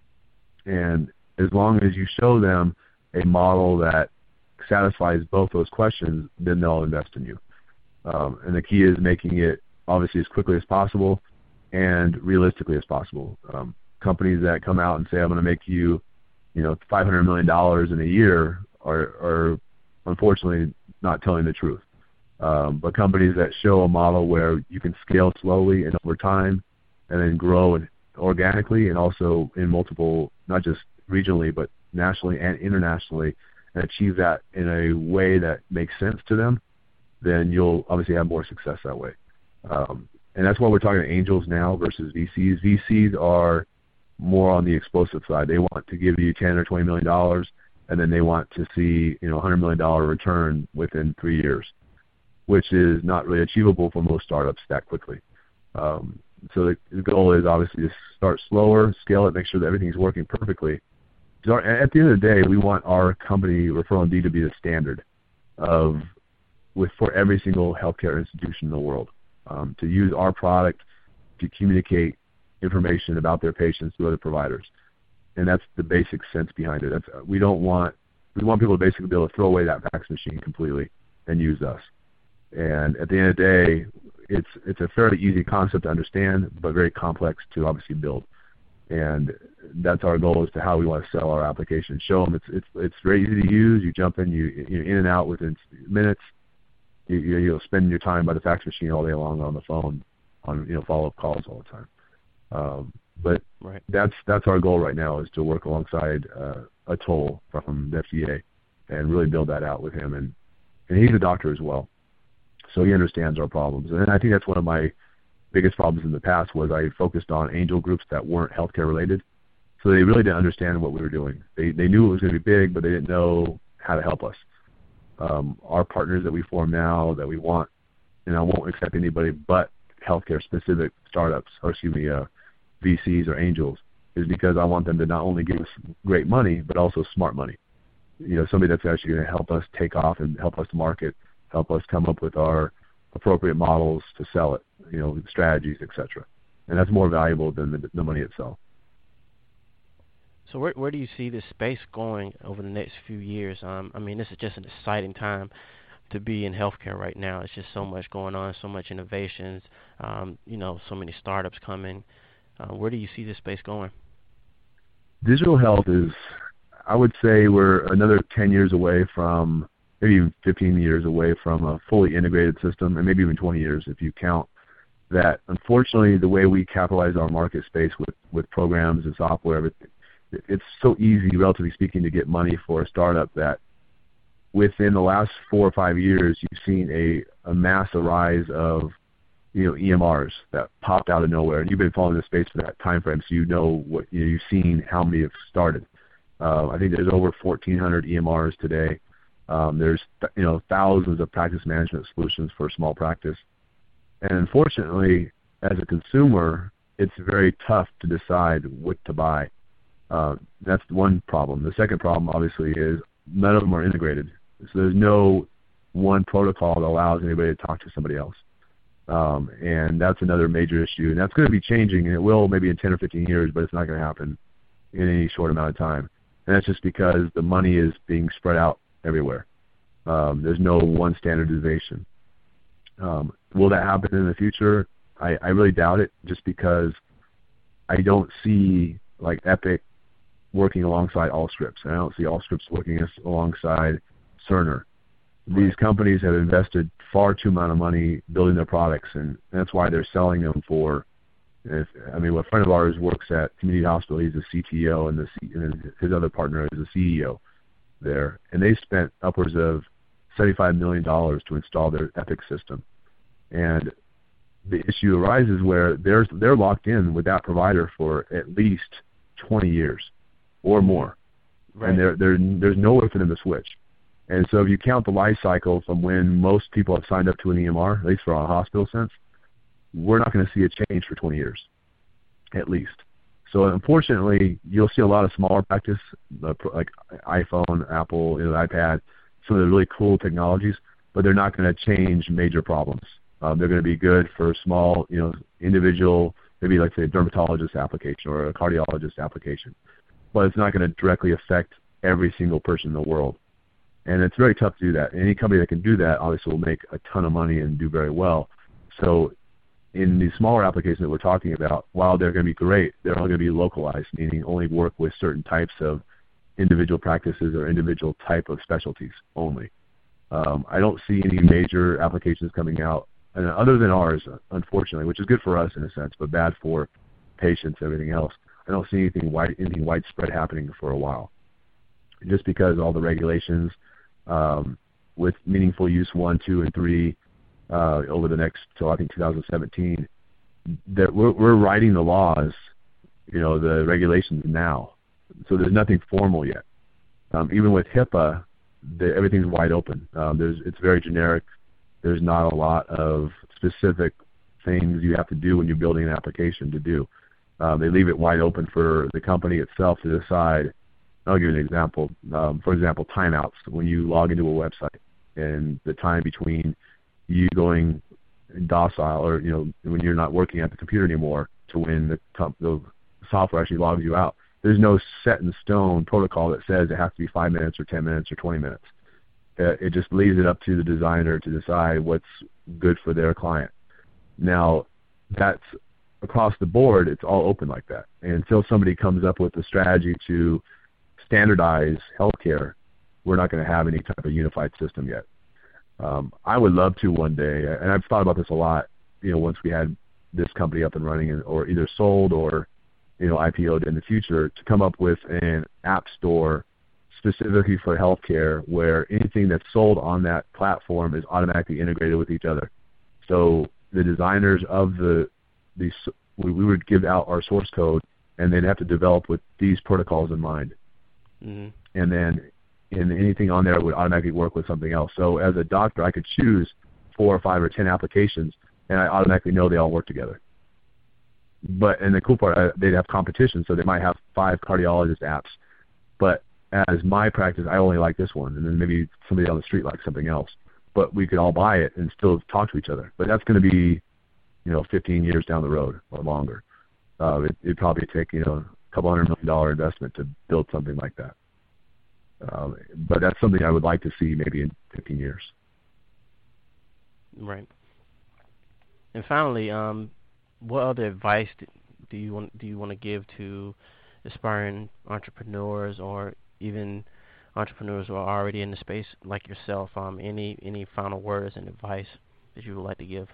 And as long as you show them a model that satisfies both those questions, then they'll invest in you. Um, and the key is making it obviously as quickly as possible and realistically as possible. Um, companies that come out and say, I'm going to make you, you know, five hundred million dollars in a year are, are unfortunately not telling the truth. Um, but companies that show a model where you can scale slowly and over time and then grow organically and also in multiple, not just regionally, but nationally and internationally, and achieve that in a way that makes sense to them, then you'll obviously have more success that way. Um, and that's why we're talking to angels now versus V Cs. V Cs are more on the explosive side. They want to give you ten or twenty million dollars, and then they want to see, you know, one hundred million dollars return within three years, which is not really achievable for most startups that quickly. Um, so the, the goal is obviously to start slower, scale it, make sure that everything's working perfectly. So our, at the end of the day, we want our company, Referral M D, to be the standard of with for every single healthcare institution in the world, um, to use our product to communicate information about their patients to other providers. And that's the basic sense behind it. That's, we don't want we want people to basically be able to throw away that fax machine completely and use us. And at the end of the day, it's it's a fairly easy concept to understand, but very complex to obviously build. And that's our goal as to how we want to sell our application. Show them it's it's it's very easy to use. You jump in, you you're in and out within minutes. You you you'll spend your time by the fax machine all day long on the phone, on you know follow up calls all the time. Um, But Right. that's that's our goal right now, is to work alongside uh, Atul from the F D A and really build that out with him. And, and he's a doctor as well, so he understands our problems. And I think that's one of my biggest problems in the past, was I focused on angel groups that weren't healthcare related. So they really didn't understand what we were doing. They they knew it was going to be big, but they didn't know how to help us. Um, our partners that we form now, that we want, and I won't accept anybody but healthcare specific startups, or excuse me, uh, V Cs or angels, is because I want them to not only give us great money, but also smart money. You know, somebody that's actually going to help us take off and help us market, help us come up with our appropriate models to sell it, you know, strategies, et cetera. And that's more valuable than the, the money itself. So where where do you see this space going over the next few years? Um, I mean, this is just an exciting time to be in healthcare right now. It's just so much going on, so much innovations, um, you know, so many startups coming. Uh, where do you see this space going? Digital health is, I would say we're another ten years away from, maybe even fifteen years away from a fully integrated system, and maybe even twenty years if you count that. Unfortunately, the way we capitalize our market space with, with programs and software, everything, it's so easy, relatively speaking, to get money for a startup that within the last four or five years, you've seen a, a massive rise of, you know, E M Rs that popped out of nowhere. And you've been following the space for that time frame, so you know what, you know, you've seen how many have started. Uh, I think there's over fourteen hundred E M Rs today. Um, there's, you know, thousands of practice management solutions for a small practice. And unfortunately, as a consumer, it's very tough to decide what to buy. Uh, that's one problem. The second problem, obviously, is none of them are integrated. So there's no one protocol that allows anybody to talk to somebody else. Um, and that's another major issue. And that's going to be changing, and it will maybe in ten or fifteen years, but it's not going to happen in any short amount of time. And that's just because the money is being spread out everywhere. Um, there's no one standardization. Um, will that happen in the future? I, I really doubt it, just because I don't see like Epic working alongside Allscripts. I don't see Allscripts working alongside Cerner. These companies have invested far too much money building their products, and that's why they're selling them for. If, I mean, a friend of ours works at Community Hospital. He's a C T O, and, the C, and his other partner is a C E O there, and they spent upwards of seventy-five million dollars to install their Epic system. And the issue arises where they're they're locked in with that provider for at least twenty years or more, Right. and there there there's nowhere for them to switch. And so if you count the life cycle from when most people have signed up to an E M R, at least for a hospital sense, we're not going to see a change for twenty years, at least. So unfortunately, you'll see a lot of smaller practice, like iPhone, Apple, you know, iPad, some of the really cool technologies, but they're not going to change major problems. Um, they're going to be good for small, you know, individual, maybe like say a dermatologist application or a cardiologist application, but it's not going to directly affect every single person in the world. And it's very tough to do that. Any company that can do that obviously will make a ton of money and do very well. So in these smaller applications that we're talking about, while they're going to be great, they're only going to be localized, meaning only work with certain types of individual practices or individual type of specialties only. Um, I don't see any major applications coming out, and other than ours, unfortunately, which is good for us in a sense, but bad for patients and everything else. I don't see anything wide, anything widespread happening for a while, just because all the regulations um, with meaningful use one, two, and three uh, over the next, till I think two thousand seventeen, that we're, we're writing the laws, you know, the regulations now. So there's nothing formal yet. Um, even with HIPAA, the, everything's wide open. Um, there's, it's very generic. There's not a lot of specific things you have to do when you're building an application to do. Um, they leave it wide open for the company itself to decide. I'll give you an example. Um, for example, timeouts. When you log into a website and the time between you going docile, or you know, when you're not working at the computer anymore, to when the, the software actually logs you out. There's no set in stone protocol that says it has to be five minutes or ten minutes or twenty minutes. Uh, it just leaves it up to the designer to decide what's good for their client. Now, that's across the board. It's all open like that. And until somebody comes up with a strategy to standardize healthcare, we're not going to have any type of unified system yet. Um, I would love to one day, and I've thought about this a lot, you know, once we had this company up and running, and, or either sold or you know, I P O'd in the future, to come up with an app store specifically for healthcare where anything that's sold on that platform is automatically integrated with each other. So the designers of the these we, we would give out our source code, and they'd have to develop with these protocols in mind. Mm-hmm. And then and anything on there would automatically work with something else. So as a doctor, I could choose four or five or ten applications, and I automatically know they all work together. But and the cool part, uh, they'd have competition, so they might have five cardiologist apps. But as my practice, I only like this one, and then maybe somebody on the street likes something else. But we could all buy it and still talk to each other. But that's going to be, you know, fifteen years down the road or longer. Uh, it, it'd probably take, you know, a couple hundred million dollar investment to build something like that. Uh, but that's something I would like to see maybe in fifteen years. Right. And finally, um, what other advice do you want do you want to give to aspiring entrepreneurs or even entrepreneurs who are already in the space like yourself? Um, any any final words and advice that you would like to give?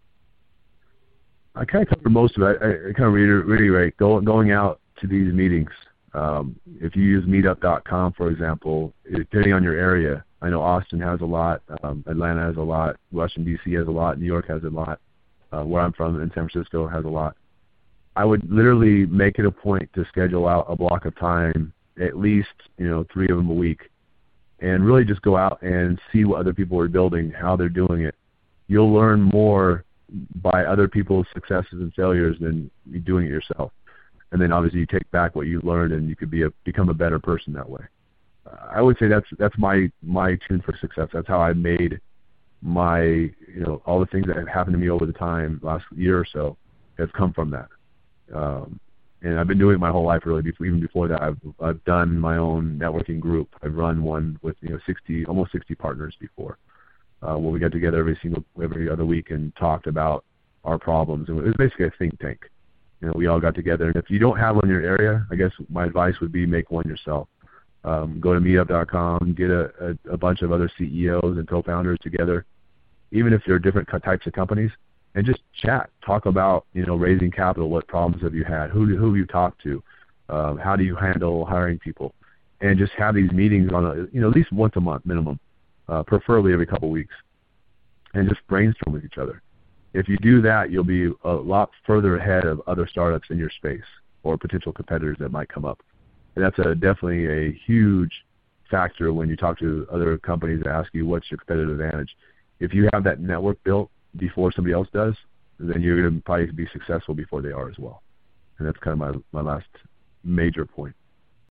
I kind of covered most of it. I, I kind of reiterate go, going out to these meetings. Um, if you use meetup dot com, for example, depending on your area, I know Austin has a lot, um, Atlanta has a lot, Washington, D C has a lot, New York has a lot, uh, where I'm from in San Francisco has a lot. I would literally make it a point to schedule out a block of time, at least, you know, three of them a week, and really just go out and see what other people are building, how they're doing it. You'll learn more by other people's successes and failures than you doing it yourself. And then obviously you take back what you learned, and you could be a, become a better person that way. Uh, I would say that's that's my my tune for success. That's how I made my, you know, all the things that have happened to me over the time, last year or so, has come from that. Um, and I've been doing it my whole life, really. Before, even before that, I've I've done my own networking group. I've run one with, you know, sixty, almost sixty partners before, uh, where we got together every single every other week and talked about our problems. And it was basically a think tank. You know, we all got together. And if you don't have one in your area, I guess my advice would be make one yourself. Um, go to meetup dot com, get a, a, a bunch of other C E Os and co-founders together, even if they're different types of companies, and just chat, talk about, you know, raising capital, what problems have you had, who who have you talked to, um, how do you handle hiring people, and just have these meetings on a, you know, at least once a month minimum, uh, preferably every couple of weeks, and just brainstorm with each other. If you do that, you'll be a lot further ahead of other startups in your space or potential competitors that might come up. And that's a, definitely a huge factor when you talk to other companies that ask you what's your competitive advantage. If you have that network built before somebody else does, then you're going to probably be successful before they are as well. And that's kind of my, my last major point.